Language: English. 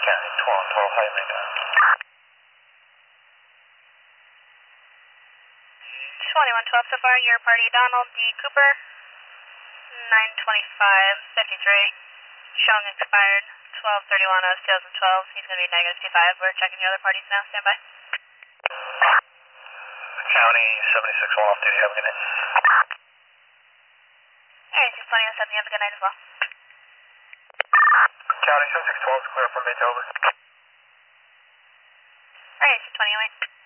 County 12, how you make that? 2112 so far, your party Donald D. Cooper, 925.53, showing expired 12/31 of 2012. He's going to be -25. We're checking the other parties now. Stand by. County 76 off duty, have a good night. Alright, 620 on 7, you have a good night as well. County 7612 clear from Beethoven. Alright, 620 away.